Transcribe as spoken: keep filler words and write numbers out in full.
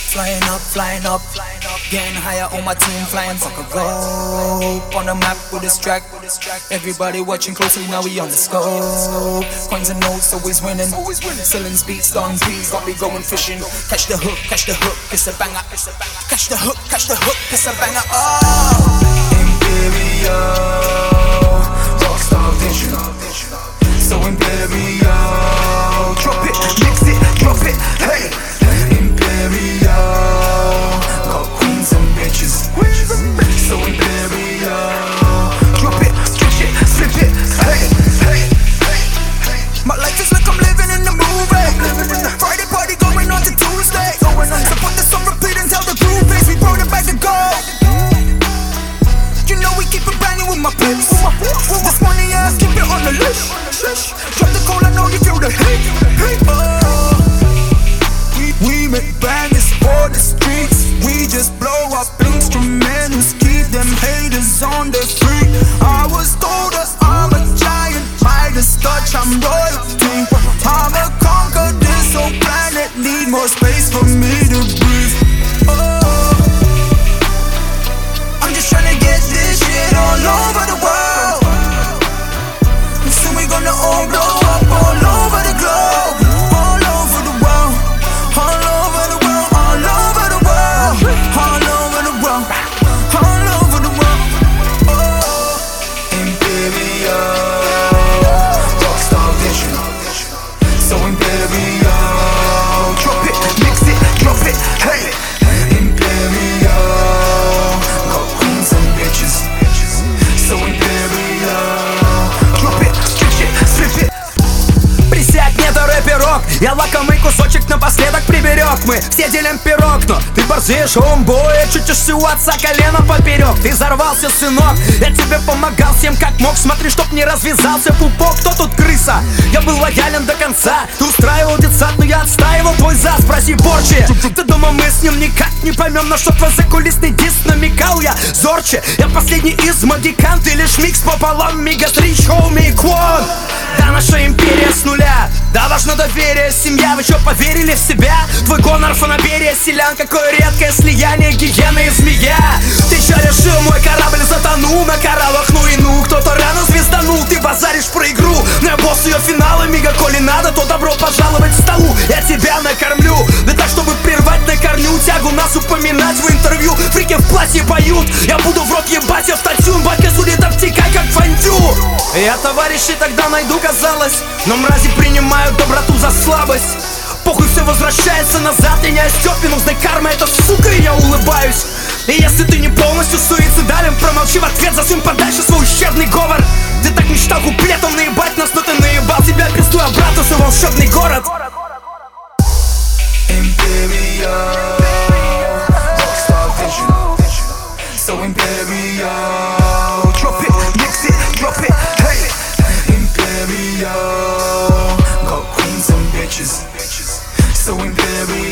Flying up, flying up, getting higher on my team, flying fuck a go. On the map with this track, everybody watching closely, now we on the scope. Coins and notes, always winning, selling beats, done beats, got me going fishing. Catch the hook, catch the hook, it's a banger. Catch the hook, catch the hook, it's a banger. Oh, Imperial, rockstar vision, so Imperial. Drop it, mix it, drop it, hey. Imperial, got queens and bitches, so Imperial. Drop it, stretch it, slip it, hey, hey, hey, hey. My life is like I'm living in the movie. Friday party going on to Tuesday. So put this on repeat and tell the groove base we brought it back to go. You know we keep it banging with my pips. This money ass, keep it on the leash. Drop the call, I know you feel the heat. Oh. We make bangers for the streets. We just blow up instrumentals, keep them haters on their feet. I was told that I'm a giant, Midas touch, I'm royalty. I'ma conquer this whole planet, need more space for me to breathe. Oh, I'm just tryna get this shit all over the world. And soon we gonna all blow up all over the globe. All over the world. All over the world, all over the world, all over the world, all over the world. Oh, Imperial, rockstar vision, so Imperial. Drop it, mix it, drop it, hey. Imperial, got queens and bitches, so Imperial. Drop it, stretch it, slip it. Присядь, не торопи пирог, я лакомый кусочек напоследок приберег. Мы все делим пирог, но ты борзеешь, омбой. Чутишься у отца коленом поперек. Ты взорвался, сынок, я тебе помогал всем как мог. Смотри, чтоб не развязался пупок, кто тут крыса? Я был лоялен до конца. Ты устраивал детсад, но я отстаивал твой за. Спроси Порчи, ты думал мы с ним никак не поймем, на что твой закулисный диск намекал. Я зорче, я последний из магикан. Ты лишь микс пополам, Мегатрич, Хоуми, Квон. Да, наша империя с нуля, да, важно доверие, семья. Вы чё, поверили в себя? Твой гонор, фанаберия, селян. Какое редкое слияние, гиена и змея. Ты чё решил, мой корабль затонул на кораллах, ну и ну. Кто-то рано звезданул, ты базаришь про игру. Но я босс ее финала, мига, коли надо, то добро пожаловать к столу. Я тебя накормлю, да так, чтобы прервать на корню тягу нас упоминать в интервью. Фрики в платье поют, я буду в рот ебать автотюн. Батька судит обтекай, как фондю. Я товарищей тогда найду, казалось, но мрази принимают доброту за слабость. Похуй, все возвращается назад, я не Остепин, узнай, карма это сука, и я улыбаюсь. И если ты не полностью суицидален, промолчи в ответ, засунь подальше свой ущербный говор. Ты так мечтал куплетом наебать нас, но ты наебал себя пиздуй обратно в свой волшебный город. Imperial, rockstar vision, so Imperial. Drop it, mix it, drop it, hey. Imperial, got queens and bitches, so Imperial.